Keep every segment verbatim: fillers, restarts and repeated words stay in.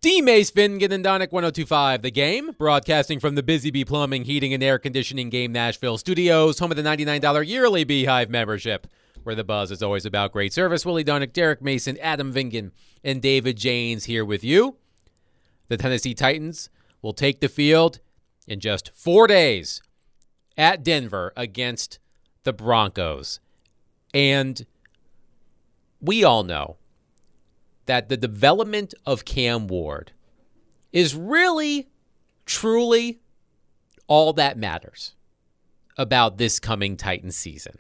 D. Mace Finnegan and Donick one oh two point five The Game, broadcasting from the Busy Bee Plumbing, Heating, and Air Conditioning Game Nashville studios, home of the ninety-nine dollars yearly Beehive membership, where the buzz is always about great service. Willie Donick, Derek Mason, Adam Vingan, and David Janes here with you. The Tennessee Titans will take the field in just four days at Denver against the Broncos. And we all know that the development of Cam Ward is really, truly all that matters about this coming Titans season.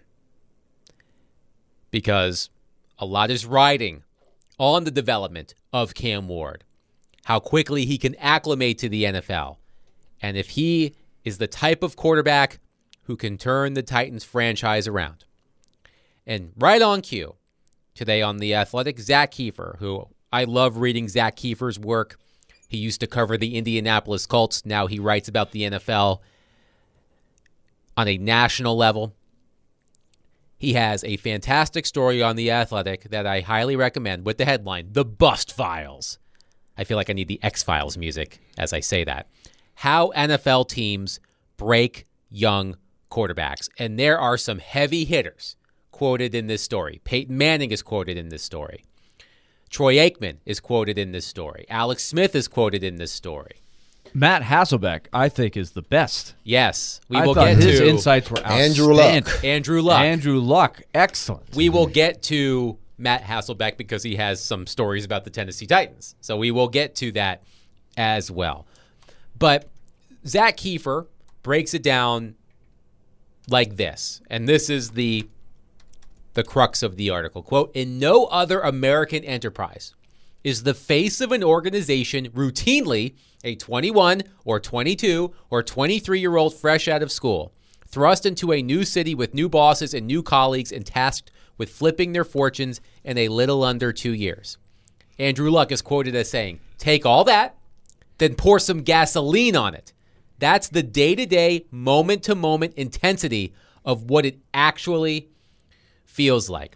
Because a lot is riding on the development of Cam Ward, how quickly he can acclimate to the N F L, and if he is the type of quarterback who can turn the Titans franchise around. And right on cue, today on The Athletic, Zach Kiefer, who I love reading Zach Kiefer's work. He used to cover the Indianapolis Colts. Now he writes about the N F L on a national level. He has a fantastic story on The Athletic that I highly recommend with the headline, The Bust Files. I feel like I need the X-Files music as I say that. How N F L teams break young quarterbacks. And there are some heavy hitters quoted in this story. Peyton Manning is quoted in this story. Troy Aikman is quoted in this story. Alex Smith is quoted in this story. Matt Hasselbeck, I think, is the best. Yes, we I will thought get his to insights were outstanding. Andrew Luck. Andrew Luck. Andrew Luck, excellent. We will get to Matt Hasselbeck because he has some stories about the Tennessee Titans. So we will get to that as well. But Zach Kiefer breaks it down like this, and this is the the crux of the article. Quote, in no other American enterprise is the face of an organization routinely a twenty-one or twenty-two or twenty-three-year-old fresh out of school, thrust into a new city with new bosses and new colleagues and tasked with flipping their fortunes in a little under two years. Andrew Luck is quoted as saying, take all that, then pour some gasoline on it. That's the day-to-day, moment-to-moment intensity of what it actually feels like.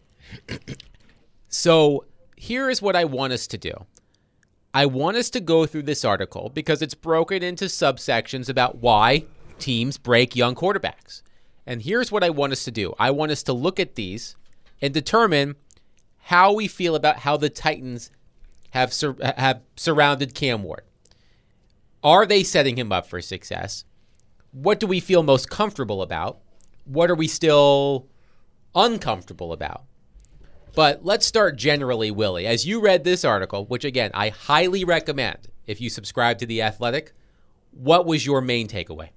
So here is what I want us to do. I want us to go through this article because it's broken into subsections about why teams break young quarterbacks. And here's what I want us to do. I want us to look at these and determine how we feel about how the Titans have sur- have surrounded Cam Ward. Are they setting him up for success? What do we feel most comfortable about? What are we still uncomfortable about? But let's start generally, Willie. As you read this article, which again, I highly recommend if you subscribe to The Athletic, what was your main takeaway?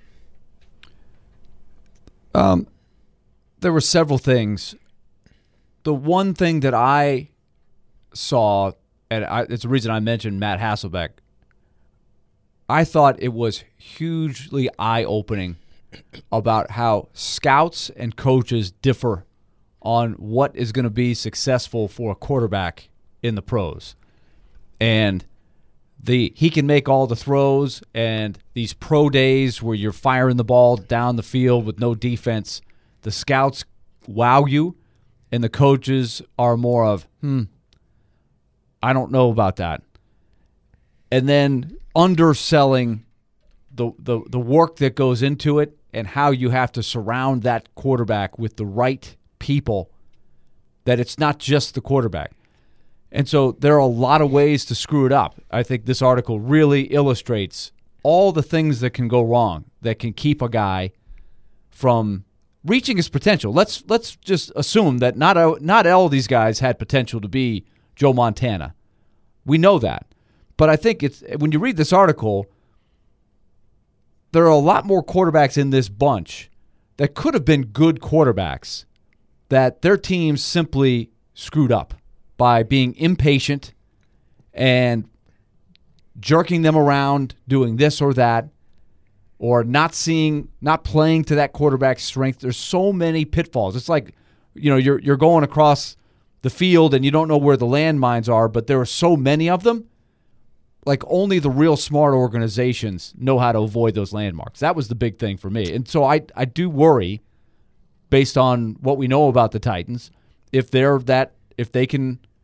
Um, there were several things. The one thing that I saw, and I, it's the reason I mentioned Matt Hasselbeck, I thought it was hugely eye-opening about how scouts and coaches differ on what is going to be successful for a quarterback in the pros. And the he can make all the throws, and these pro days where you're firing the ball down the field with no defense, the scouts wow you, and the coaches are more of, hmm, I don't know about that. And then underselling the, the, the work that goes into it and how you have to surround that quarterback with the right people, that it's not just the quarterback. And so there are a lot of ways to screw it up. I think this article really illustrates all the things that can go wrong that can keep a guy from reaching his potential. Let's let's just assume that not not all these guys had potential to be Joe Montana. We know that. But I think it's when you read this article, there are a lot more quarterbacks in this bunch that could have been good quarterbacks that their teams simply screwed up by being impatient and jerking them around, doing this or that, or not seeing, not playing to that quarterback's strength. There's so many pitfalls. It's like, you know, you're you're going across the field and you don't know where the landmines are, but there are so many of them. Like only the real smart organizations know how to avoid those landmarks. That was the big thing for me. And so I, I do worry, based on what we know about the Titans, if they're that if they can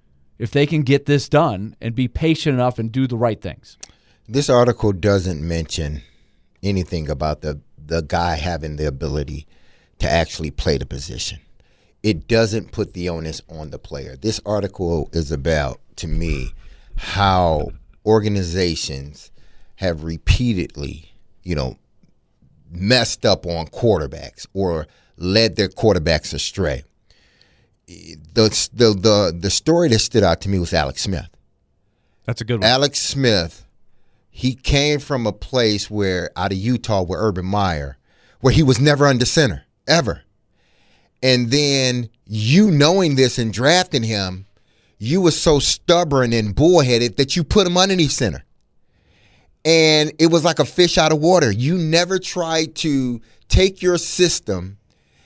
if they can get this done and be patient enough and do the right things. This article doesn't mention anything about the, the guy having the ability to actually play the position. It doesn't put the onus on the player. This article is about, to me, how organizations have repeatedly, you know, messed up on quarterbacks or led their quarterbacks astray. The, the the the story that stood out to me was Alex Smith. That's a good one. Alex Smith, he came from a place where, out of Utah, with Urban Meyer, where he was never under center, ever. And then you knowing this and drafting him, you were so stubborn and bullheaded that you put him underneath center. And it was like a fish out of water. You never tried to take your system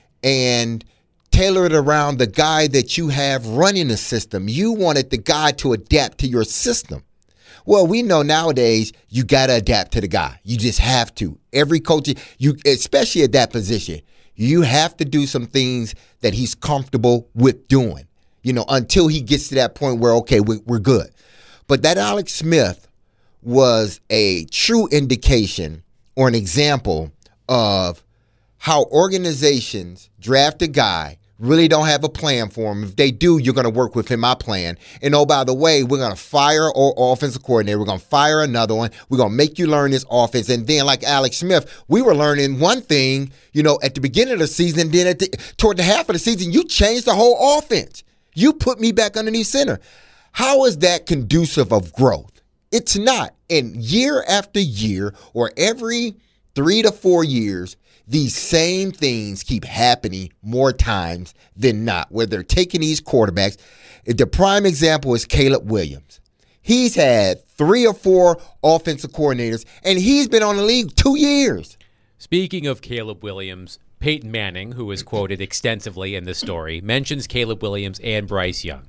and tailor it around the guy that you have running the system. You wanted the guy to adapt to your system. Well, we know nowadays you got to adapt to the guy. You just have to. Every coach, you especially at that position, you have to do some things that he's comfortable with doing, you know, until he gets to that point where, okay, we, we're good. But that Alex Smith was a true indication or an example of how organizations draft a guy, really don't have a plan for him. If they do, you're going to work with him, my plan. And oh, by the way, we're going to fire our offensive coordinator. We're going to fire another one. We're going to make you learn this offense. And then like Alex Smith, we were learning one thing, you know, at the beginning of the season. Then at the, toward the half of the season, you changed the whole offense. You put me back underneath center. How is that conducive of growth? It's not. And year after year, or every three to four years, these same things keep happening more times than not, where they're taking these quarterbacks. The prime example is Caleb Williams. He's had three or four offensive coordinators, and he's been on the league two years. Speaking of Caleb Williams, Peyton Manning, who is quoted extensively in this story, mentions Caleb Williams and Bryce Young.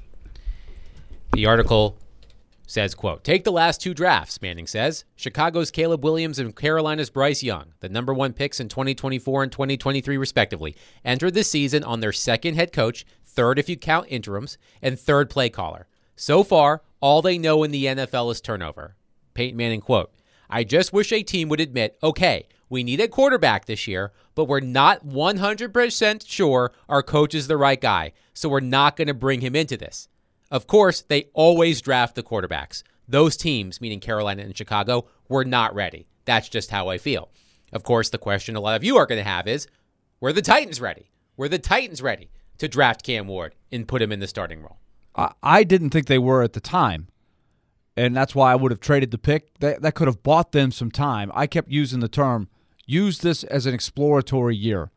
The article says, quote, take the last two drafts, Manning says. Chicago's Caleb Williams and Carolina's Bryce Young, the number one picks in twenty twenty-four and twenty twenty-three, respectively, entered the season on their second head coach, third if you count interims, and third play caller. So far, all they know in the N F L is turnover. Peyton Manning, quote, I just wish a team would admit, okay, we need a quarterback this year, but we're not one hundred percent sure our coach is the right guy, so we're not going to bring him into this. Of course, they always draft the quarterbacks. Those teams, meaning Carolina and Chicago, were not ready. That's just how I feel. Of course, the question a lot of you are going to have is, were the Titans ready? Were the Titans ready to draft Cam Ward and put him in the starting role? I, I didn't think they were at the time, and that's why I would have traded the pick. That, that could have bought them some time. I kept using the term, use this as an exploratory year.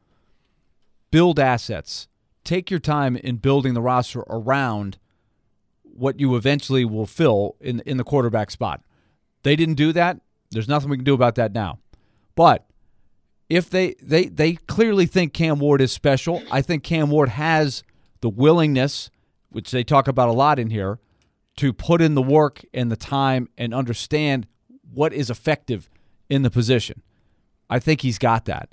Build assets. Take your time in building the roster around what you eventually will fill in in the quarterback spot. They didn't do that. There's nothing we can do about that now. But if they they they clearly think Cam Ward is special, I think Cam Ward has the willingness, which they talk about a lot in here, to put in the work and the time and understand what is effective in the position. I think he's got that.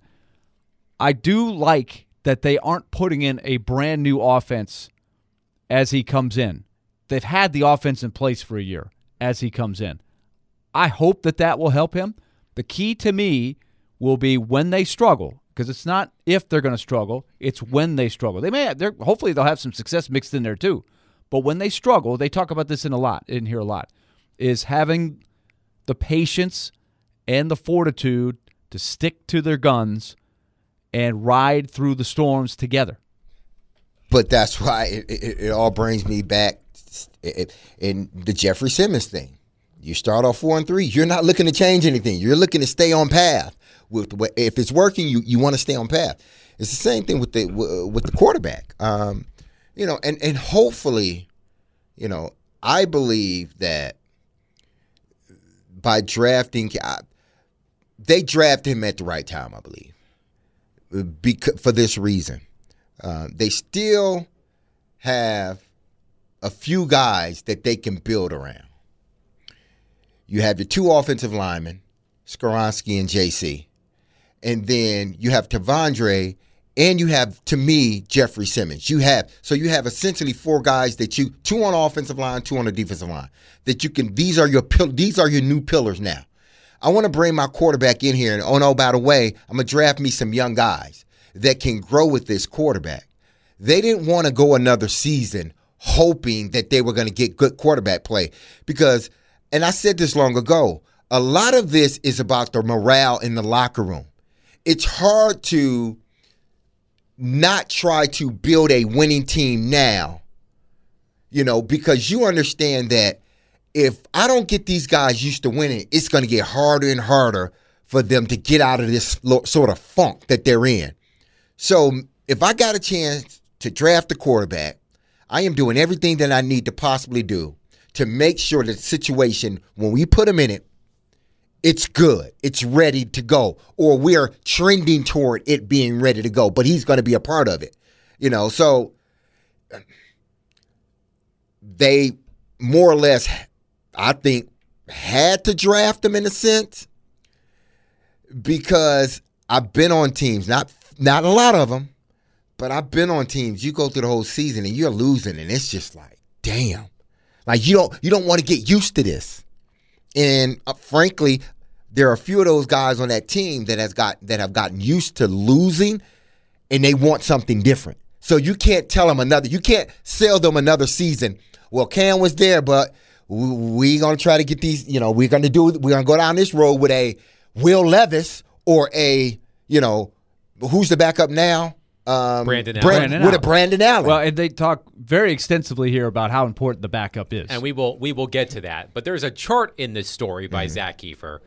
I do like that they aren't putting in a brand new offense as he comes in. They've had the offense in place for a year as he comes in. I hope that that will help him. The key to me will be when they struggle, because it's not if they're going to struggle, it's when they struggle. They may have, they're, hopefully they'll have some success mixed in there too. But when they struggle, they talk about this in a lot, in here a lot, is having the patience and the fortitude to stick to their guns and ride through the storms together. But that's why it, it, it all brings me back in the Jeffrey Simmons thing. You start off four and three. You're not looking to change anything. You're looking to stay on path. With if it's working, you, you want to stay on path. It's the same thing with the with the quarterback. Um, you know, and and hopefully, you know, I believe that by drafting, they drafted him at the right time. I believe because for this reason, uh, they still have a few guys that they can build around. You have your two offensive linemen, Skoronski and J C. And then you have Tavondre And you have, to me, Jeffrey Simmons. You have so you have essentially four guys that you two on the offensive line, two on the defensive line. That you can. These are your these are your new pillars now. I want to bring my quarterback in here, and oh no, by the way, I'm gonna draft me some young guys that can grow with this quarterback. They didn't want to go another season hoping that they were going to get good quarterback play because, and I said this long ago, a lot of this is about the morale in the locker room. It's hard to not try to build a winning team now, you know, because you understand that if I don't get these guys used to winning, it's going to get harder and harder for them to get out of this sort of funk that they're in. So if I got a chance to draft a quarterback, I am doing everything that I need to possibly do to make sure that the situation, when we put him in it, it's good. It's ready to go. Or we're trending toward it being ready to go. But he's going to be a part of it. You know, so they more or less, I think, had to draft him in a sense because I've been on teams, not not a lot of them, but I've been on teams. You go through the whole season and you're losing, and it's just like, damn. Like you don't you don't want to get used to this. And uh, frankly, there are a few of those guys on that team that has got that have gotten used to losing, and they want something different. So you can't tell them another. You can't sell them another season. Well, Cam was there, but we're gonna try to get these. You know, we're gonna do. We're gonna go down this road with a Will Levis or a you know, who's the backup now? Um, Brandon Allen. Brandon with Allen. a Brandon Allen. Well, and they talk very extensively here about how important the backup is. And we will we will get to that. But there's a chart in this story by Mm-hmm. Zach Kiefer.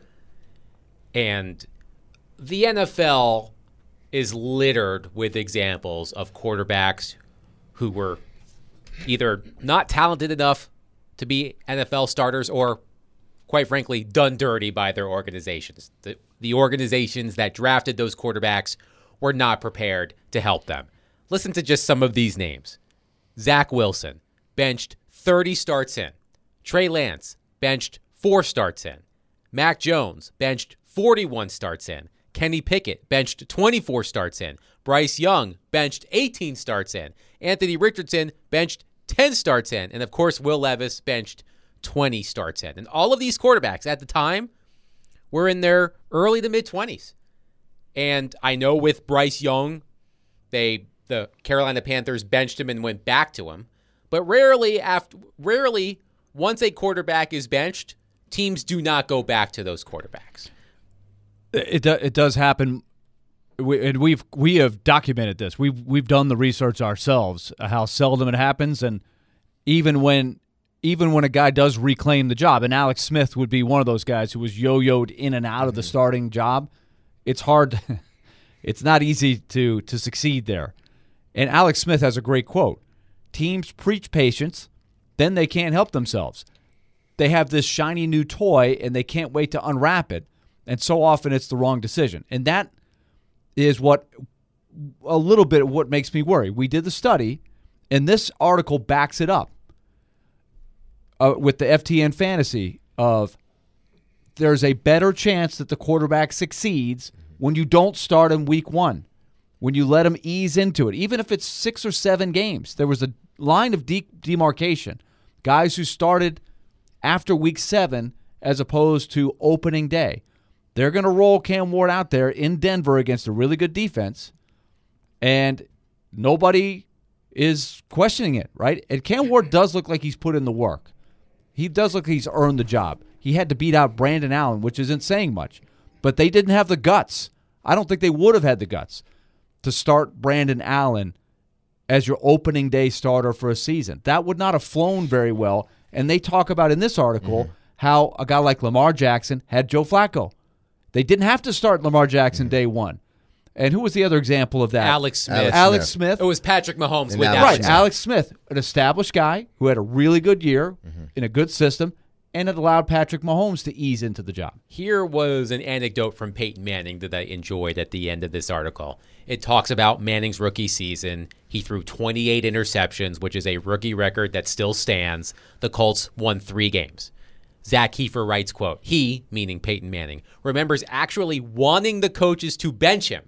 And the N F L is littered with examples of quarterbacks who were either not talented enough to be N F L starters or, quite frankly, done dirty by their organizations. The, the organizations that drafted those quarterbacks were not prepared to help them. Listen to just some of these names. Zach Wilson, benched thirty starts in. Trey Lance, benched four starts in. Mac Jones, benched forty-one starts in. Kenny Pickett, benched twenty-four starts in. Bryce Young, benched eighteen starts in. Anthony Richardson, benched ten starts in. And, of course, Will Levis, benched twenty starts in. And all of these quarterbacks at the time were in their early to mid-twenties. And I know with Bryce Young, they the Carolina Panthers benched him and went back to him. But rarely, after rarely, once a quarterback is benched, teams do not go back to those quarterbacks. It do, it does happen, we, and we've we have documented this. We've we've done the research ourselves. uh, How seldom it happens, and even when even when a guy does reclaim the job, and Alex Smith would be one of those guys who was yo-yoed in and out of the starting job. It's hard. It's not easy to to succeed there. And Alex Smith has a great quote: "Teams preach patience, then they can't help themselves. They have this shiny new toy, and they can't wait to unwrap it. And so often it's the wrong decision." And that is what a little bit of what makes me worry. We did the study, and this article backs it up uh, with the F T N fantasy of there's a better chance that the quarterback succeeds when you don't start him week one, when you let him ease into it, even if it's six or seven games. There was a line of de- demarcation. Guys who started after week seven as opposed to opening day. They're going to roll Cam Ward out there in Denver against a really good defense, and nobody is questioning it, right? And Cam Ward does look like he's put in the work. He does look like he's earned the job. He had to beat out Brandon Allen, which isn't saying much, but they didn't have the guts. I don't think they would have had the guts to start Brandon Allen as your opening day starter for a season. That would not have flown very well. And they talk about in this article mm-hmm. how a guy like Lamar Jackson had Joe Flacco. They didn't have to start Lamar Jackson mm-hmm. day one. And who was the other example of that? Alex Smith. Alex, Alex Smith. It was Patrick Mahomes And with Alex Alex Right, Smith. Alex Smith, an established guy who had a really good year Mm-hmm. in a good system, and it allowed Patrick Mahomes to ease into the job. Here was an anecdote from Peyton Manning that I enjoyed at the end of this article. It talks about Manning's rookie season. He threw twenty-eight interceptions, which is a rookie record that still stands. The Colts won three games. Zach Kiefer writes, quote, "He," meaning Peyton Manning, "remembers actually wanting the coaches to bench him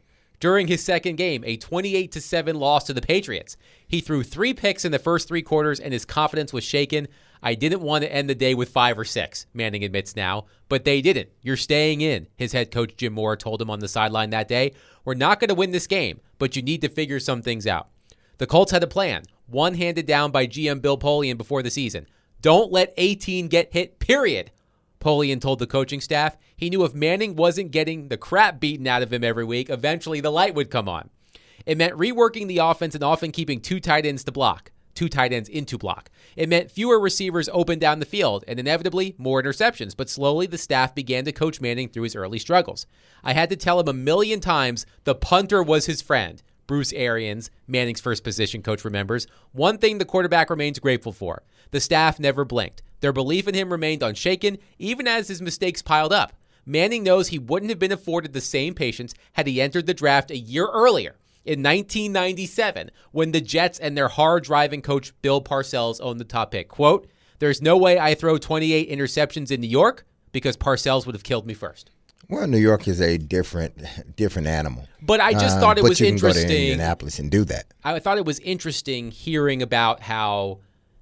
during his second game, a twenty-eight to seven loss to the Patriots. He threw three picks in the first three quarters, and his confidence was shaken. I didn't want to end the day with five or six, Manning admits now, but they didn't. You're staying in, his head coach Jim Mora told him on the sideline that day. We're not going to win this game, but you need to figure some things out. The Colts had a plan, one handed down by G M Bill Polian before the season. Don't let eighteen get hit, period. Polian told the coaching staff he knew if Manning wasn't getting the crap beaten out of him every week, eventually the light would come on. It meant reworking the offense and often keeping two tight ends to block, two tight ends into block. It meant fewer receivers open down the field and inevitably more interceptions, but slowly the staff began to coach Manning through his early struggles. I had to tell him a million times the punter was his friend. Bruce Arians, Manning's first position coach, remembers. One thing the quarterback remains grateful for. The staff never blinked. Their belief in him remained unshaken, even as his mistakes piled up. Manning knows he wouldn't have been afforded the same patience had he entered the draft a year earlier, in nineteen ninety-seven, when the Jets and their hard-driving coach Bill Parcells owned the top pick. Quote, there's no way I throw twenty-eight interceptions in New York because Parcells would have killed me first. Well, New York is a different different animal. But I just um, thought it but was you can interesting. Go to Indianapolis and do that. I thought it was interesting hearing about how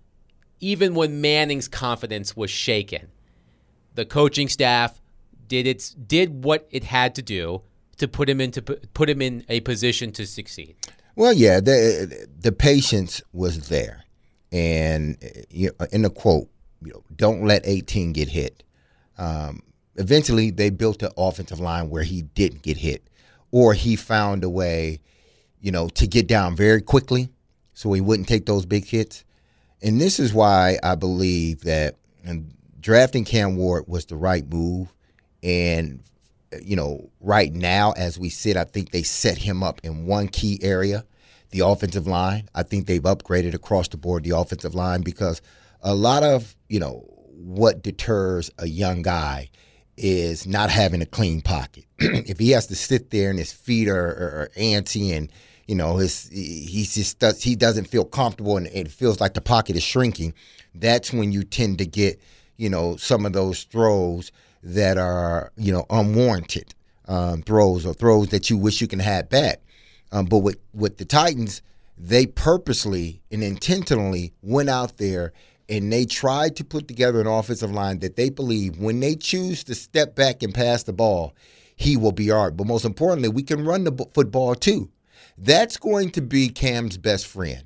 even when Manning's confidence was shaken, the coaching staff did its did what it had to do to put him into put him in a position to succeed. Well, yeah, the the patience was there, and you know, in the quote, you know, don't let eighteen get hit. Um, eventually, they built an offensive line where he didn't get hit, or he found a way, you know, to get down very quickly, so he wouldn't take those big hits. And this is why I believe that and drafting Cam Ward was the right move. And, you know, right now, as we sit, I think they set him up in one key area, the offensive line. I think they've upgraded across the board the offensive line because a lot of, you know, what deters a young guy is not having a clean pocket. If he has to sit there and his feet are, are, are antsy and, you know, his he's just does, he doesn't feel comfortable and it feels like the pocket is shrinking, that's when you tend to get, you know, some of those throws that are, you know, unwarranted um, throws or throws that you wish you can have back. Um, but with, with the Titans, they purposely and intentionally went out there and they tried to put together an offensive line that they believe when they choose to step back and pass the ball, he will be ours. But most importantly, we can run the football too. That's going to be Cam's best friend,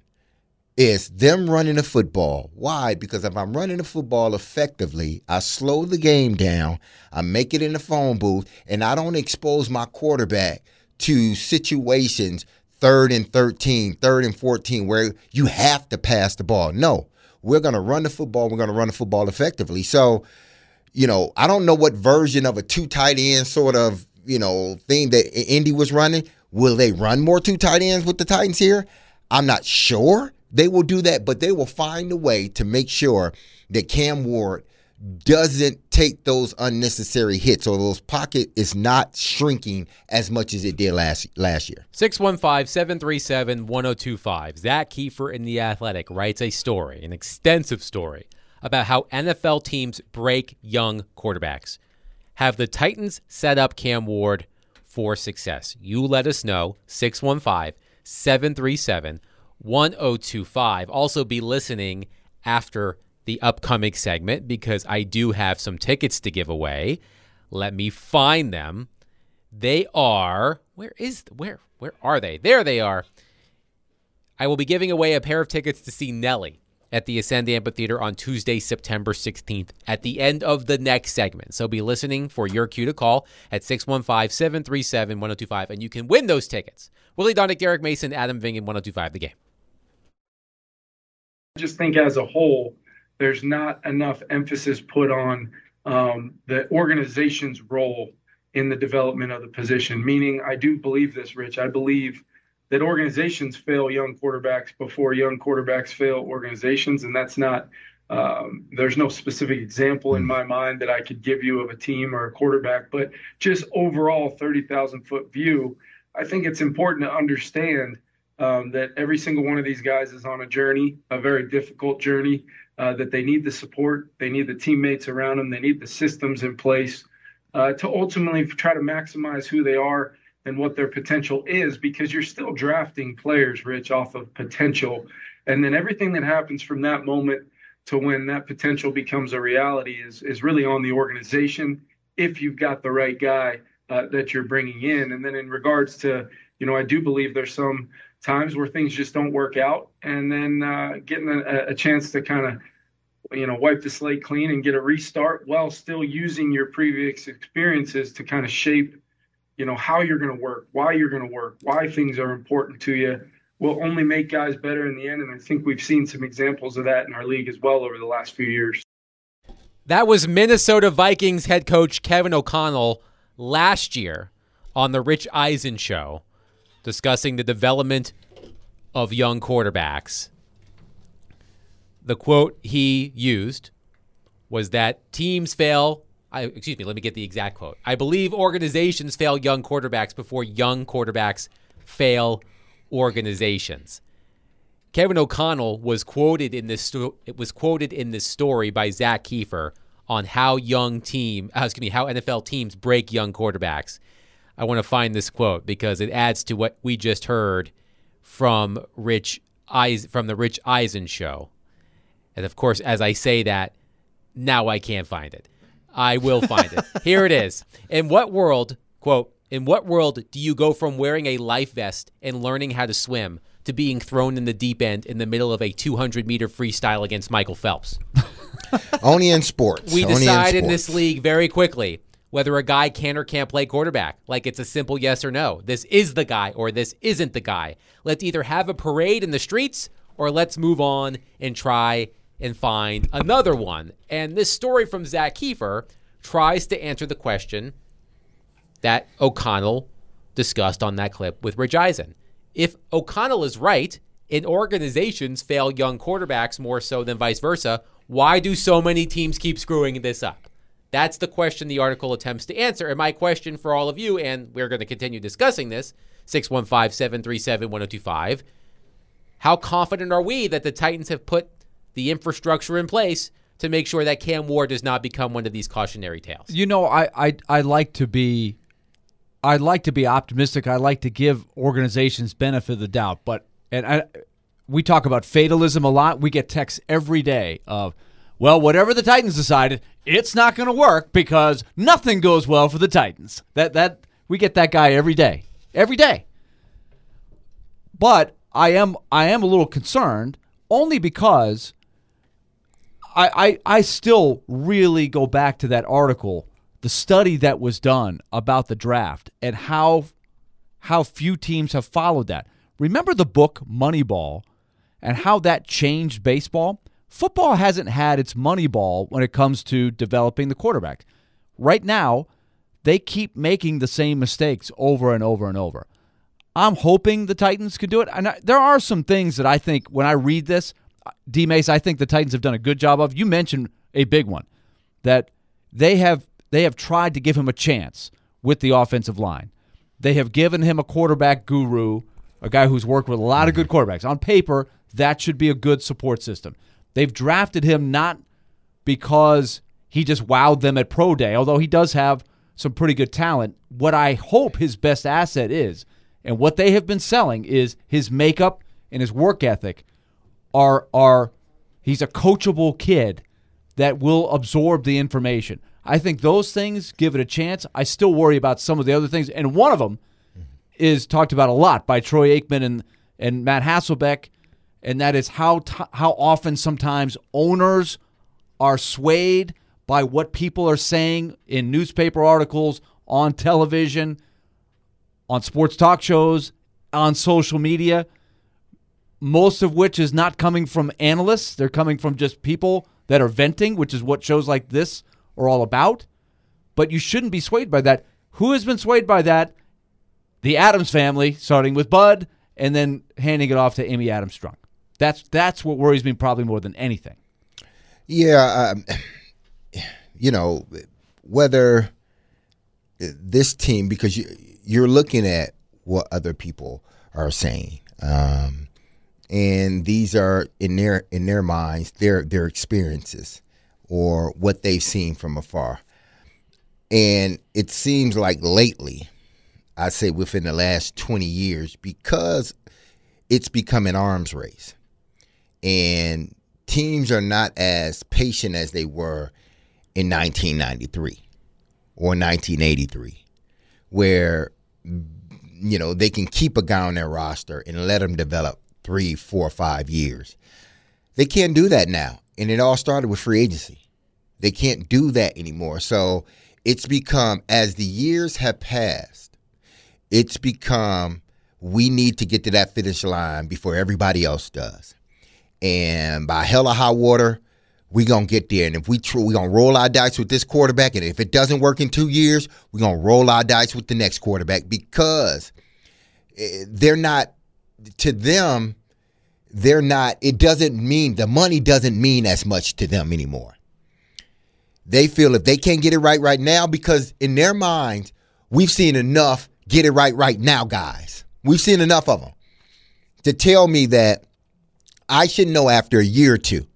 is them running the football. Why? Because if I'm running the football effectively, I slow the game down, I make it in the phone booth, and I don't expose my quarterback to situations third and thirteen, third and fourteen, where you have to pass the ball. No, we're going to run the football. We're going to run the football effectively. So, you know, I don't know what version of a two tight end sort of, you know, thing that Indy was running. Will they run more two tight ends with the Titans here? I'm not sure they will do that, but they will find a way to make sure that Cam Ward doesn't take those unnecessary hits or those pocket is not shrinking as much as it did last last year. six one five, seven three seven, one oh two five. Zach Kiefer in The Athletic writes a story, an extensive story, about how N F L teams break young quarterbacks. Have the Titans set up Cam Ward for success? You let us know. six one five, seven three seven, one oh two five. Also be listening after the upcoming segment because I do have some tickets to give away. Let me find them. They are, where is, where, where are they? There they are. I will be giving away a pair of tickets to see Nelly at the Ascend Amphitheater on Tuesday, September sixteenth, at the end of the next segment. So be listening for your cue to call at six one five, seven three seven, one oh two five, and you can win those tickets. Willie Donick, Derek Mason, Adam Vingen, one oh two five, The Game. I just think as a whole, there's not enough emphasis put on um, the organization's role in the development of the position. Meaning, I do believe this, Rich. I believe that organizations fail young quarterbacks before young quarterbacks fail organizations. And that's not, um, there's no specific example in my mind that I could give you of a team or a quarterback, but just overall thirty thousand foot view, I think it's important to understand um, that every single one of these guys is on a journey, a very difficult journey, uh, that they need the support, they need the teammates around them, they need the systems in place uh, to ultimately try to maximize who they are. and what their potential is, because you're still drafting players, Rich, off of potential. And then everything that happens from that moment to when that potential becomes a reality is, is really on the organization, if you've got the right guy uh, that you're bringing in. And then in regards to, you know, I do believe there's some times where things just don't work out, and then uh, getting a, a chance to kind of, you know, wipe the slate clean and get a restart while still using your previous experiences to kind of shape, you know, how you're going to work, why you're going to work, why things are important to you, will only make guys better in the end. And I think we've seen some examples of that in our league as well over the last few years. That was Minnesota Vikings head coach Kevin O'Connell last year on the Rich Eisen show, discussing the development of young quarterbacks. The quote he used was that teams fail I, excuse me, let me get the exact quote. I believe organizations fail young quarterbacks before young quarterbacks fail organizations. Kevin O'Connell was quoted in this sto- it was quoted in this story by Zach Kiefer on how young team, uh, excuse me, how N F L teams break young quarterbacks. I want to find this quote because it adds to what we just heard from Rich Eisen, from the Rich Eisen show. And of course, as I say that, now I can't find it. I will find it. Here it is. In what world, quote, in what world do you go from wearing a life vest and learning how to swim to being thrown in the deep end in the middle of a two hundred meter freestyle against Michael Phelps? Only in sports. We Only decide in, in this league very quickly whether a guy can or can't play quarterback. Like it's a simple yes or no. This is the guy or this isn't the guy. Let's either have a parade in the streets or let's move on and try and find another one. And this story from Zach Kiefer tries to answer the question that O'Connell discussed on that clip with Rich Eisen. If O'Connell is right, and organizations fail young quarterbacks more so than vice versa, why do so many teams keep screwing this up? That's the question the article attempts to answer. And my question for all of you, and we're going to continue discussing this, six one five, seven three seven, one oh two five, how confident are we that the Titans have put the infrastructure in place to make sure that Cam Ward does not become one of these cautionary tales? You know, I I, I like to be I like to be optimistic. I like to give organizations benefit of the doubt, but and I we talk about fatalism a lot. We get texts every day of, well, whatever the Titans decided, it's not going to work because nothing goes well for the Titans. That that we get that guy every day. Every day. But I am I am a little concerned only because I, I, I still really go back to that article, the study that was done about the draft and how how few teams have followed that. Remember the book Moneyball and how that changed baseball? Football hasn't had its Moneyball when it comes to developing the quarterback. Right now, they keep making the same mistakes over and over and over. I'm hoping the Titans can do it. And I, there are some things that I think when I read this, D-Mace, I think the Titans have done a good job of. You mentioned a big one, that they have they have tried to give him a chance with the offensive line. They have given him a quarterback guru, a guy who's worked with a lot of good quarterbacks. On paper, that should be a good support system. They've drafted him not because he just wowed them at Pro Day, although he does have some pretty good talent. What I hope his best asset is, and what they have been selling, is his makeup and his work ethic. Are are he's a coachable kid that will absorb the information. I think those things give it a chance. I still worry about some of the other things, and one of them is talked about a lot by Troy Aikman and, and Matt Hasselbeck, and that is how t- how often sometimes owners are swayed by what people are saying in newspaper articles, on television, on sports talk shows, on social media, most of which is not coming from analysts. They're coming from just people that are venting, which is what shows like this are all about. But you shouldn't be swayed by that. Who has been swayed by that? The Adams family, starting with Bud, and then handing it off to Amy Adams Strunk. That's that's what worries me probably more than anything. Yeah, um, you know, whether this team, because you, you're looking at what other people are saying, um, and these are in their in their minds their their experiences or what they've seen from afar. And it seems like lately, I'd say within the last twenty years, because it's become an arms race. And teams are not as patient as they were in nineteen ninety-three or nineteen eighty-three, where, you know, they can keep a guy on their roster and let him develop three, four, five years. They can't do that now. And it all started with free agency. They can't do that anymore. So it's become, as the years have passed, it's become, we need to get to that finish line before everybody else does. And by hell or high water, we're going to get there. And if we tr- we're going to roll our dice with this quarterback, and if it doesn't work in two years, we're going to roll our dice with the next quarterback, because they're not, to them, they're not, it doesn't mean, the money doesn't mean as much to them anymore. They feel if they can't get it right right now, because in their minds, we've seen enough get it right right now, guys. We've seen enough of them to tell me that I should know after a year or two,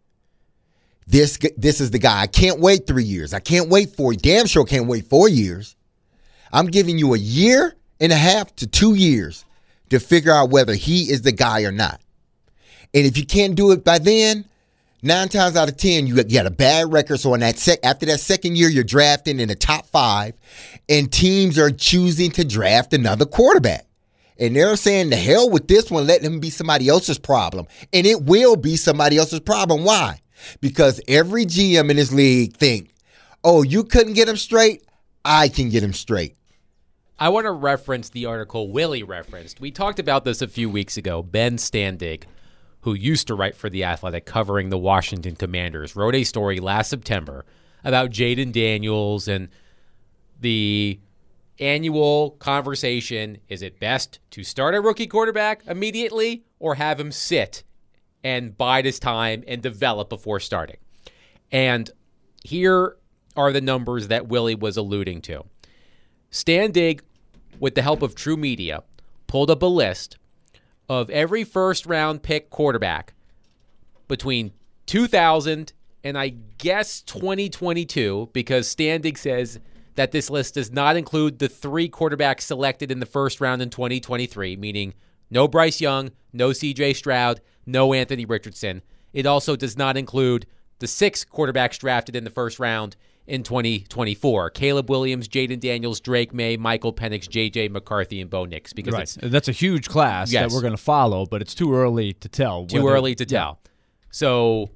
this, this is the guy. I can't wait three years. I can't wait four. Damn sure can't wait four years. I'm giving you a year and a half to two years to figure out whether he is the guy or not. And if you can't do it by then, nine times out of ten, you got a bad record. So in that sec- after that second year, you're drafting in the top five, and teams are choosing to draft another quarterback. And they're saying, the hell with this one, let him be somebody else's problem. And it will be somebody else's problem. Why? Because every G M in this league think, oh, you couldn't get him straight? I can get him straight. I want to reference the article Willie referenced. We talked about this a few weeks ago. Ben Standig, who used to write for The Athletic covering the Washington Commanders, wrote a story last September about Jaden Daniels and the annual conversation. Is it best to start a rookie quarterback immediately or have him sit and bide his time and develop before starting? And here are the numbers that Willie was alluding to. Standig, with the help of True Media, pulled up a list of every first-round pick quarterback between two thousand and I guess twenty twenty-two, because Standig says that this list does not include the three quarterbacks selected in the first round in twenty twenty-three, meaning no Bryce Young, no C J Stroud, no Anthony Richardson. It also does not include the six quarterbacks drafted in the first round in twenty twenty-four. Caleb Williams, Jaden Daniels, Drake May, Michael Penix, J J McCarthy, and Bo Nix. Because right. it's, That's a huge class yes. that we're going to follow, but it's too early to tell. Too whether, early to tell. So,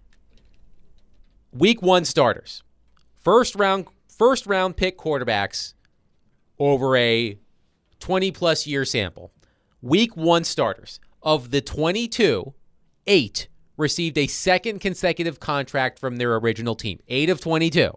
week one starters. First round, first round pick quarterbacks over a twenty-plus year sample. Week one starters. Of the twenty-two, eight received a second consecutive contract from their original team. Eight of twenty-two.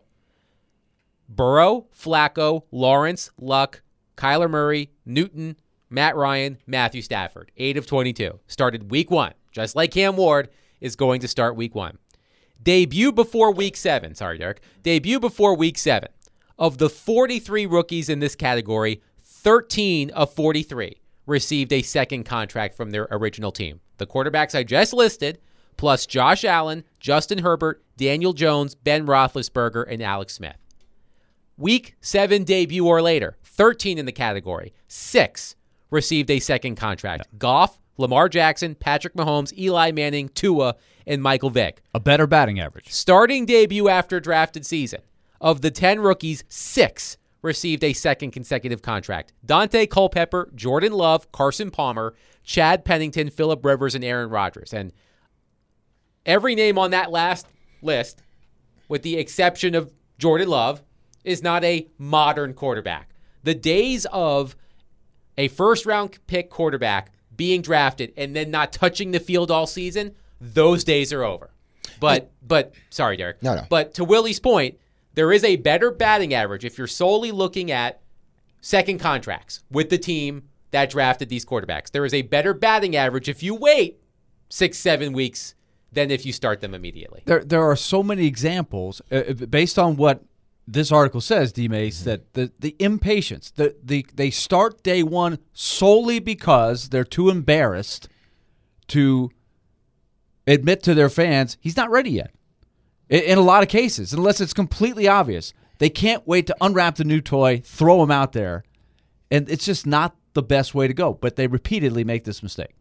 Burrow, Flacco, Lawrence, Luck, Kyler Murray, Newton, Matt Ryan, Matthew Stafford. Eight of twenty-two. Started week one. Just like Cam Ward is going to start week one. Debut before week seven. Sorry, Derek. Debut before week seven. Of the forty-three rookies in this category, thirteen of forty-three received a second contract from their original team. The quarterbacks I just listed, plus Josh Allen, Justin Herbert, Daniel Jones, Ben Roethlisberger, and Alex Smith. Week seven debut or later, thirteen in the category. Six received a second contract. Yeah. Goff, Lamar Jackson, Patrick Mahomes, Eli Manning, Tua, and Michael Vick. A better batting average. Starting debut after drafted season. Of the ten rookies, six received a second consecutive contract. Dante Culpepper, Jordan Love, Carson Palmer, Chad Pennington, Phillip Rivers, and Aaron Rodgers. And every name on that last list, with the exception of Jordan Love, is not a modern quarterback. The days of a first-round pick quarterback being drafted and then not touching the field all season, those days are over. But, but sorry, Derek. No, no. But to Willie's point, there is a better batting average if you're solely looking at second contracts with the team that drafted these quarterbacks. There is a better batting average if you wait six, seven weeks than if you start them immediately. There, there are so many examples uh, based on what this article says, D-Mace, mm-hmm. that the, the impatience, the, the they start day one solely because they're too embarrassed to admit to their fans he's not ready yet. In, in a lot of cases, unless it's completely obvious. They can't wait to unwrap the new toy, throw him out there, And it's just not the best way to go. But they repeatedly make this mistake.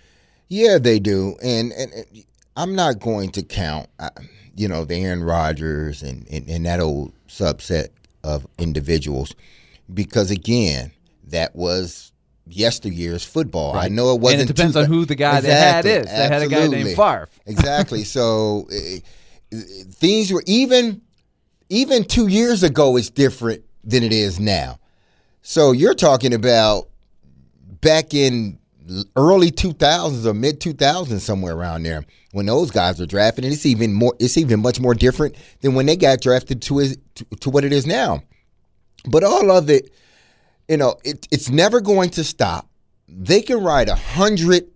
Yeah, they do. And, and, and I'm not going to count, uh, you know, the Aaron Rodgers and, and, and that old subset of individuals because, again, that was yesteryear's football. Right. I know it wasn't. And it depends too, on who the guy exactly, they had is. They absolutely. had a guy named Favre. Exactly. So uh, things were even even two years ago is different than it is now. So you're talking about back in early two thousands or mid two thousands, somewhere around there, when those guys were drafted, and it's even more. It's even much more different than when they got drafted to his, to, to what it is now. But all of it, you know, it, it's never going to stop. They can write a hundred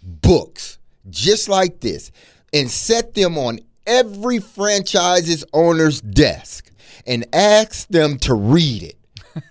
books just like this and set them on every franchise's owner's desk and ask them to read it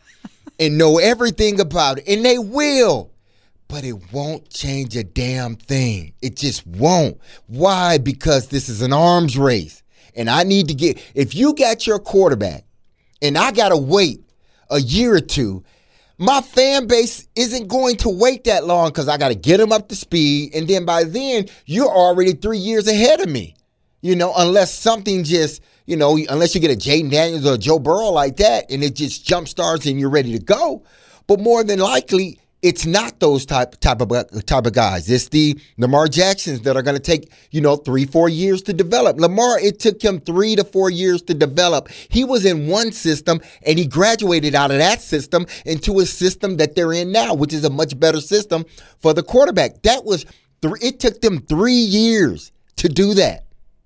and know everything about it, and they will. But it won't change a damn thing. It just won't. Why? Because this is an arms race. And I need to get, if you got your quarterback and I got to wait a year or two, my fan base isn't going to wait that long because I got to get them up to speed. And then by then, you're already three years ahead of me. You know, unless something just, you know, unless you get a Jaden Daniels or a Joe Burrow like that and it just jump starts and you're ready to go. But more than likely, it's not those type type of type of guys. It's the Lamar Jacksons that are going to take, you know, three, four years to develop. Lamar, it took him three to four years to develop. He was in one system, and he graduated out of that system into a system that they're in now, which is a much better system for the quarterback. That was th- it took them three years to do that.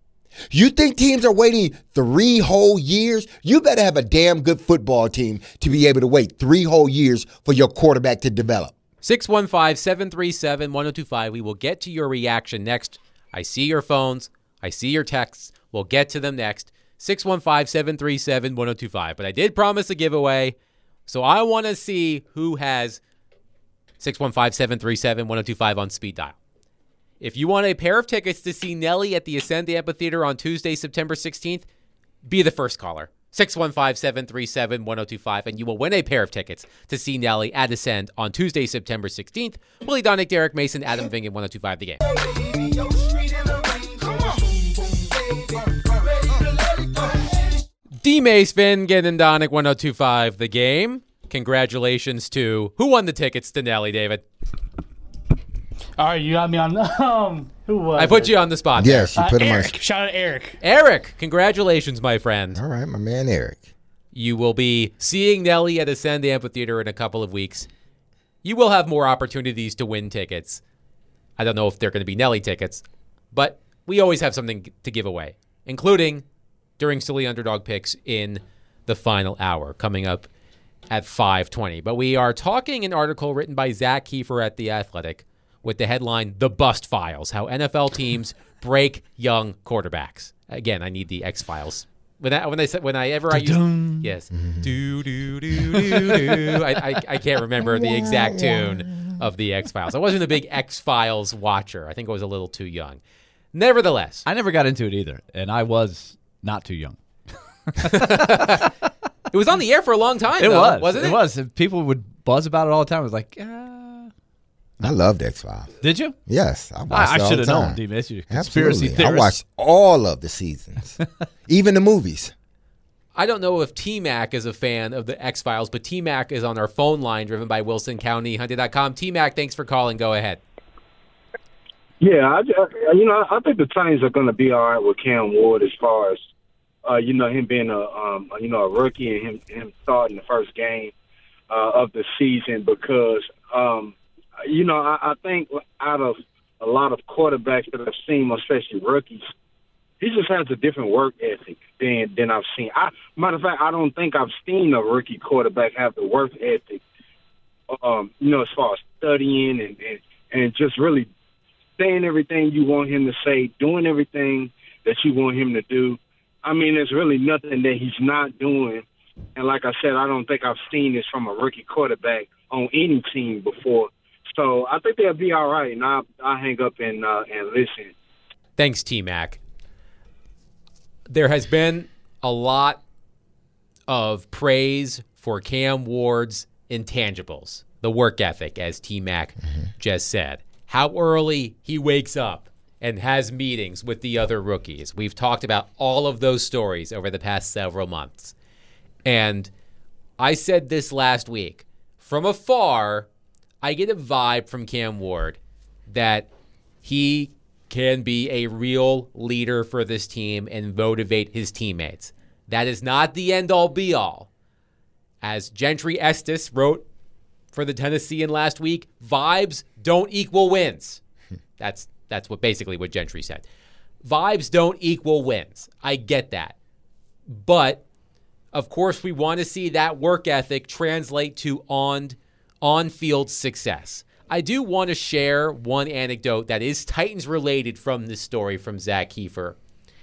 You think teams are waiting three whole years? You better have a damn good football team to be able to wait three whole years for your quarterback to develop. six one five, seven three seven, one oh two five. We will get to your reaction next. I see your phones. I see your texts. We'll get to them next. six one five, seven three seven, one oh two five. But I did promise a giveaway, so I want to see who has six one five, seven three seven, one oh two five on speed dial. If you want a pair of tickets to see Nelly at the Ascend Amphitheater on Tuesday, September sixteenth, be the first caller. six one five, seven three seven, one oh two five, and you will win a pair of tickets to see Nelly at Ascend on Tuesday, September sixteenth. Willie Donick, Derek Mason, Adam Vingan, one oh two five The Game. D. Mace, Vingan, and Donick, one oh two five The Game. Congratulations to who won the tickets to Nelly, David? All right, you got me on. Um, who was I put it? you on the spot. Yes, you Uh, put him Eric. on. Shout out Eric. Eric, congratulations, my friend. All right, my man Eric. You will be seeing Nelly at Ascend Amphitheater in a couple of weeks. You will have more opportunities to win tickets. I don't know if they're going to be Nelly tickets, but we always have something to give away, including during Silly Underdog Picks in the final hour coming up at five twenty. But we are talking an article written by Zach Kiefer at The Athletic with the headline, The Bust Files, How N F L Teams Break Young Quarterbacks. Again, I need the X-Files. When I, when I said, whenever I use, yes, do, do, do, do, do. I, I, I can't remember the exact tune of the X-Files. I wasn't a big X-Files watcher. I think I was a little too young. Nevertheless. I never got into it either, and I was not too young. It was on the air for a long time, It though, was. wasn't it? It was. People would buzz about it all the time. It was like, uh, I loved X-Files. did you? Yes, I watched I, it I all should the have time. known, D-Miss. You conspiracy Absolutely. I theorist. watched all of the seasons, even the movies. I don't know if T-Mac is a fan of the X-Files, but T-Mac is on our phone line driven by Wilson County Hyundai dot com. T-Mac, thanks for calling. Go ahead. Yeah, I, I, you know, I think the Titans are going to be all right with Cam Ward as far as, uh, you know, him being a, um, you know, a rookie and him, him starting the first game uh, of the season because, um, you know, I, I think out of a lot of quarterbacks that I've seen, especially rookies, he just has a different work ethic than than I've seen. I, matter of fact, I don't think I've seen a rookie quarterback have the work ethic, um, you know, as far as studying and, and, and just really saying everything you want him to say, doing everything that you want him to do. I mean, there's really nothing that he's not doing. And like I said, I don't think I've seen this from a rookie quarterback on any team before. So I think they'll be all right, and I'll, I'll hang up and uh, and listen. Thanks, T-Mac. There has been a lot of praise for Cam Ward's intangibles, the work ethic, as T-Mac mm-hmm. just said, how early he wakes up and has meetings with the other rookies. We've talked about all of those stories over the past several months. And I said this last week. From afar, I get a vibe from Cam Ward that he can be a real leader for this team and motivate his teammates. That is not the end-all, be-all. As Gentry Estes wrote for the Tennessean last week, vibes don't equal wins. That's that's what basically what Gentry said. Vibes don't equal wins. I get that. But, of course, we want to see that work ethic translate to on, on-field success. I do want to share one anecdote that is Titans-related from this story from Zach Kiefer.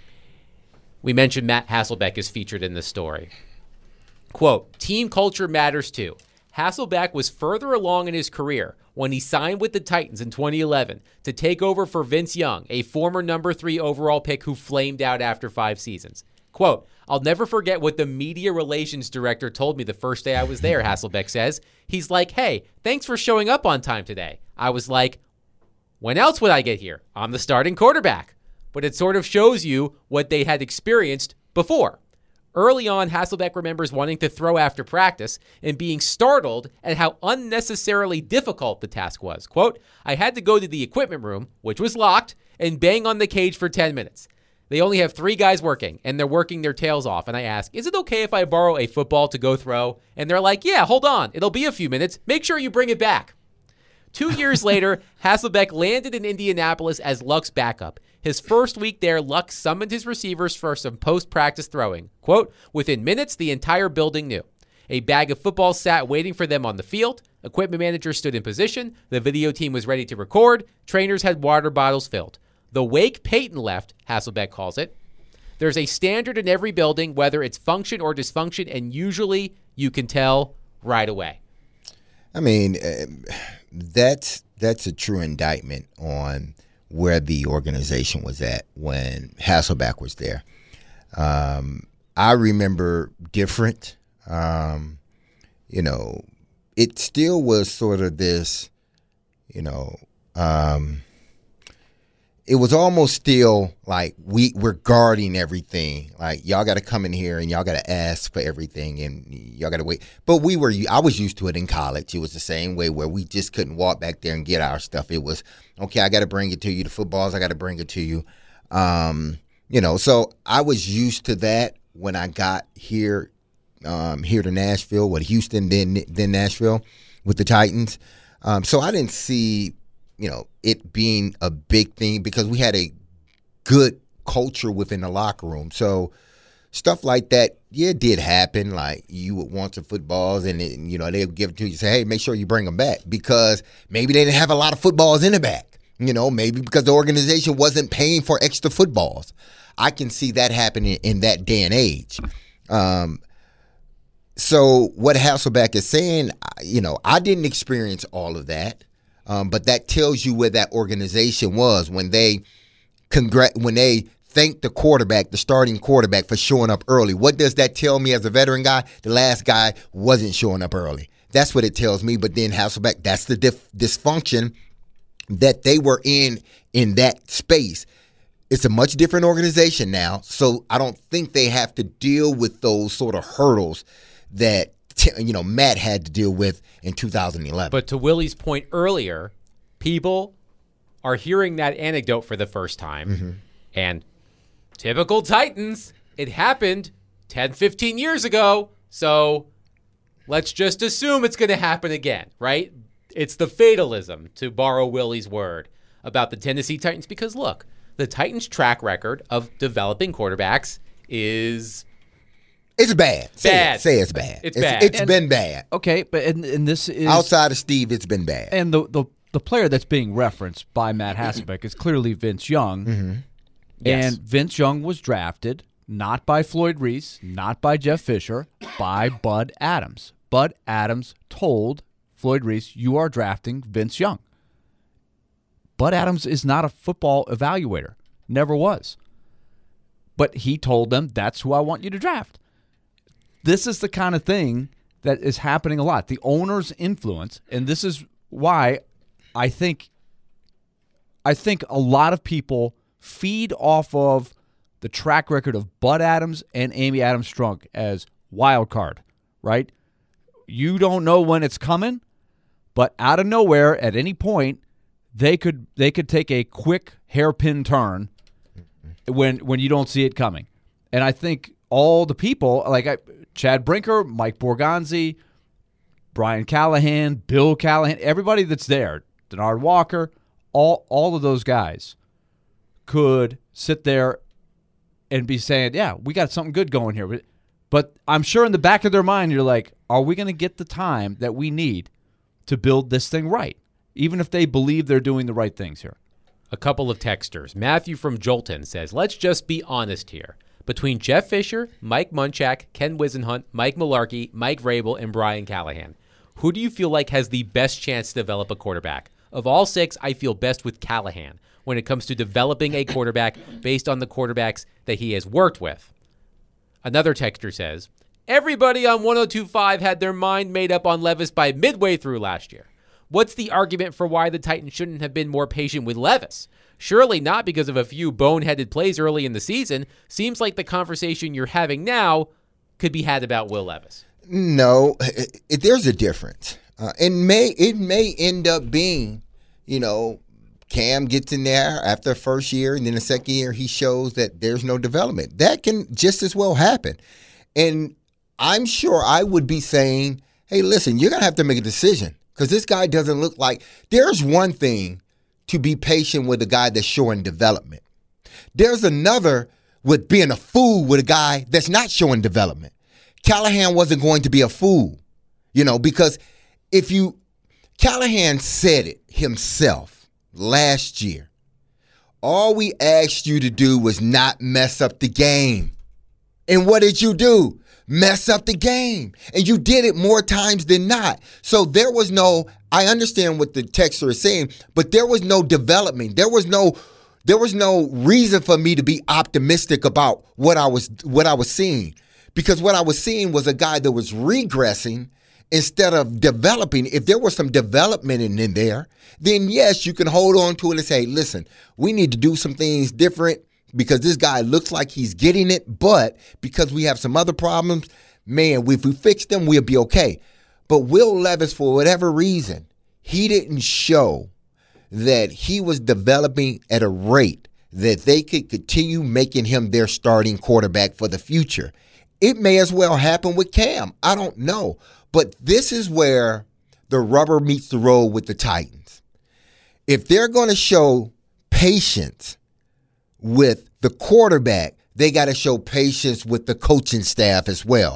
We mentioned Matt Hasselbeck is featured in this story. Quote, team culture matters too. Hasselbeck was further along in his career when he signed with the Titans in twenty eleven to take over for Vince Young, a former number three overall pick who flamed out after five seasons. Quote, I'll never forget what the media relations director told me the first day I was there, Hasselbeck says. He's like, hey, thanks for showing up on time today. I was like, when else would I get here? I'm the starting quarterback. But it sort of shows you what they had experienced before. Early on, Hasselbeck remembers wanting to throw after practice and being startled at how unnecessarily difficult the task was. Quote, I had to go to the equipment room, which was locked, and bang on the cage for ten minutes. They only have three guys working, and they're working their tails off. And I ask, is it okay if I borrow a football to go throw? And they're like, yeah, hold on. It'll be a few minutes. Make sure you bring it back. Two years later, Hasselbeck landed in Indianapolis as Luck's backup. His first week there, Luck summoned his receivers for some post-practice throwing. Quote, within minutes, the entire building knew. A bag of footballs sat waiting for them on the field. Equipment manager stood in position. The video team was ready to record. Trainers had water bottles filled. The wake Peyton left, Hasselbeck calls it. There's a standard in every building, whether it's function or dysfunction, and usually you can tell right away. I mean, uh, that's that's a true indictment on where the organization was at when Hasselbeck was there. Um, I remember different. Um, you know, it still was sort of this, you know, um, it was almost still like we, we're guarding everything. Like, y'all got to come in here and y'all got to ask for everything and y'all got to wait. But we were, I was used to it in college. It was the same way where we just couldn't walk back there and get our stuff. It was, okay, I got to bring it to you. The footballs, I got to bring it to you. Um, you know, so I was used to that when I got here, um, here to Nashville, with Houston, then, then Nashville with the Titans. Um, so I didn't see, you know, it being a big thing because we had a good culture within the locker room. So stuff like that, yeah, it did happen. Like, you would want some footballs and, it, you know, they would give it to you, say, hey, make sure you bring them back, because maybe they didn't have a lot of footballs in the back. You know, maybe because the organization wasn't paying for extra footballs. I can see that happening in that day and age. Um, so what Hasselbeck is saying, you know, I didn't experience all of that. Um, but that tells you where that organization was when they congr- when they thanked the quarterback, the starting quarterback, for showing up early. What does that tell me as a veteran guy? The last guy wasn't showing up early. That's what it tells me. But then Hasselbeck, that's the dif- dysfunction that they were in in that space. It's a much different organization now, so I don't think they have to deal with those sort of hurdles that you know Matt had to deal with in two thousand eleven. But to Willie's point earlier, people are hearing that anecdote for the first time, mm-hmm. and typical Titans, it happened ten, fifteen years ago, so let's just assume it's going to happen again, right? It's the fatalism, to borrow Willie's word, about the Tennessee Titans, because look, the Titans' track record of developing quarterbacks is It's bad. Say bad. It. Say it's bad. It's, it's bad. It's and, been bad. Okay, but and, and this is outside of Steve, it's been bad. And the the, the player that's being referenced by Matt Hasselbeck is clearly Vince Young. Mm-hmm. Yes. And Vince Young was drafted not by Floyd Reese, not by Jeff Fisher, by Bud Adams. Bud Adams told Floyd Reese, "You are drafting Vince Young." Bud Adams is not a football evaluator. Never was. But he told them, that's who I want you to draft. This is the kind of thing that is happening a lot. The owner's influence, and this is why I think I think a lot of people feed off of the track record of Bud Adams and Amy Adams Strunk as wild card, right? You don't know when it's coming, but out of nowhere at any point they could they could take a quick hairpin turn when when you don't see it coming. And I think all the people like I, Chad Brinker, Mike Borgonzi, Brian Callahan, Bill Callahan, everybody that's there, Denard Walker, all all of those guys could sit there and be saying, yeah, we got something good going here. But, but I'm sure in the back of their mind, you're like, are we going to get the time that we need to build this thing right? Even if they believe they're doing the right things here. A couple of texters. Matthew from Jolton says, let's just be honest here. Between Jeff Fisher, Mike Munchak, Ken Wisenhunt, Mike Mularkey, Mike Vrabel, and Brian Callahan, who do you feel like has the best chance to develop a quarterback? Of all six, I feel best with Callahan when it comes to developing a quarterback based on the quarterbacks that he has worked with. Another texter says, everybody on one oh two point five had their mind made up on Levis by midway through last year. What's the argument for why the Titans shouldn't have been more patient with Levis? Surely not because of a few boneheaded plays early in the season. Seems like the conversation you're having now could be had about Will Levis. No, it, it, there's a difference. Uh, it may it may end up being, you know, Cam gets in there after the first year, and then the second year he shows that there's no development. That can just as well happen. And I'm sure I would be saying, hey, listen, you're going to have to make a decision because this guy doesn't look like – there's one thing to be patient with a guy that's showing development. There's another with being a fool with a guy that's not showing development. Callahan wasn't going to be a fool, you know, because if you – Callahan said it himself. Last year, all we asked you to do was not mess up the game. And what did you do? Mess up the game. And you did it more times than not. So there was no, I understand what the texter is saying, but there was no development. There was no there was no reason for me to be optimistic about what I was what I was seeing. Because what I was seeing was a guy that was regressing instead of developing. If there was some development in, in there, then yes, you can hold on to it and say, listen, we need to do some things different because this guy looks like he's getting it, but because we have some other problems, man, if we fix them, we'll be okay. But Will Levis, for whatever reason, he didn't show that he was developing at a rate that they could continue making him their starting quarterback for the future. It may as well happen with Cam. I don't know. But this is where the rubber meets the road with the Titans. If they're going to show patience with the quarterback, they got to show patience with the coaching staff as well.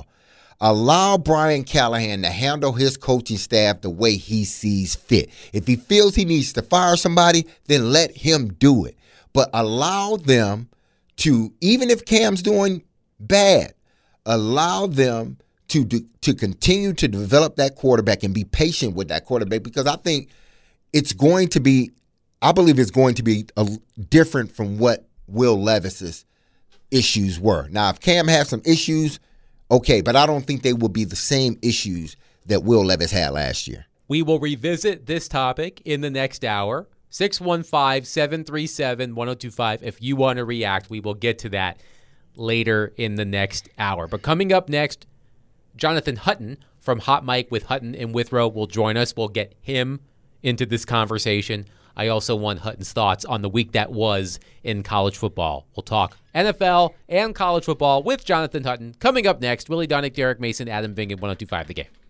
Allow Brian Callahan to handle his coaching staff the way he sees fit. If he feels he needs to fire somebody, then let him do it. But allow them to, even if Cam's doing bad, allow them to do, to continue to develop that quarterback and be patient with that quarterback, because I think it's going to be, I believe it's going to be a, different from what Will Levis's issues were. Now, if Cam has some issues, okay, but I don't think they will be the same issues that Will Levis had last year. We will revisit this topic in the next hour. six one five, seven three seven, one oh two five. If you want to react, we will get to that later in the next hour. But coming up next, Jonathan Hutton from Hot Mike with Hutton and Withrow will join us. We'll get him into this conversation. I also want Hutton's thoughts on the week that was in college football. We'll talk N F L and college football with Jonathan Hutton. Coming up next, Willie Donick, Derek Mason, Adam Vingan, one oh two five The Game.